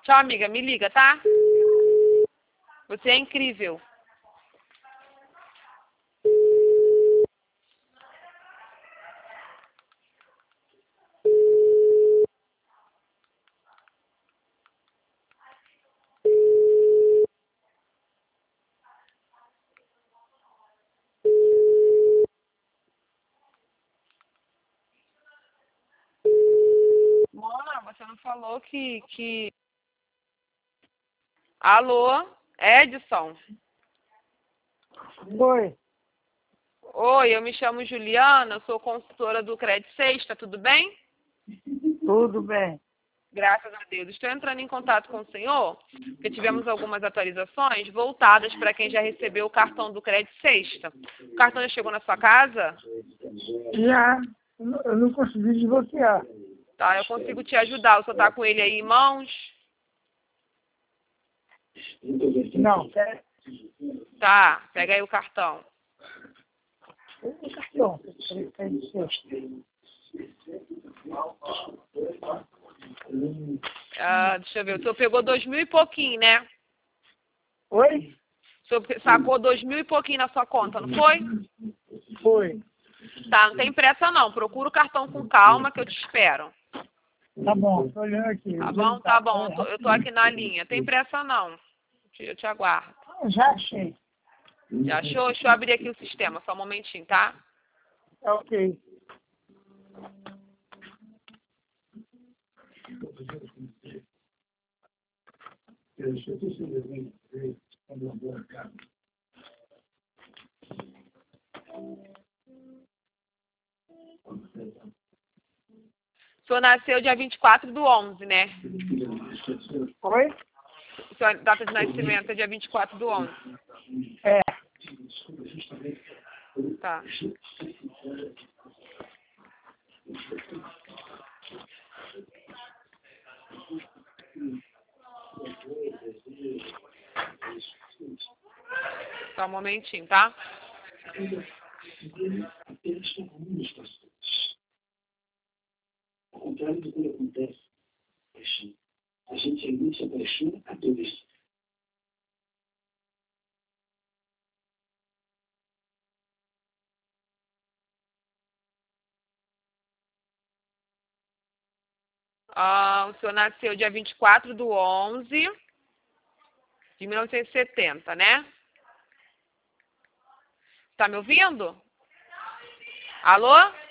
Tchau, amiga. Me liga, tá? Você é incrível. Mona, você não falou que... Alô? Edson? Oi, Oi, eu me chamo Juliana, eu sou consultora do Credit Sexta, tudo bem? tudo bem. Graças a Deus. Estou entrando em contato com o senhor, porque tivemos algumas atualizações voltadas para quem já recebeu o cartão do Credit Sexta. O cartão já chegou na sua casa? Já, eu não consegui desbloquear. Tá, eu consigo te ajudar. O senhor está com ele aí em mãos? Não, é Tá, pega aí o cartão. o cartão. Ah, deixa eu ver, o senhor pegou 2.000 e pouquinho, né? Oi? O senhor sacou 2.000 e pouquinho na sua conta, não foi? Foi. Tá, não tem pressa não. Procura o cartão com calma que eu te espero. Tá bom, tô olhando aqui. Tá bom? Tá bom. Eu tô aqui na linha. Tem pressa não. Eu te aguardo. Já achei. Já achou? Deixa eu abrir aqui o sistema. Só um momentinho, tá? Tá ok. O senhor nasceu dia 24/11, né? Oi? Sua data de nascimento é dia 24/11. É. Tá. Só um momentinho, tá? Ao contrário do que acontece, a gente realmente se apaixona a todos. Ah, o senhor nasceu dia 24/11 de 1970, né? Tá me ouvindo? Alô?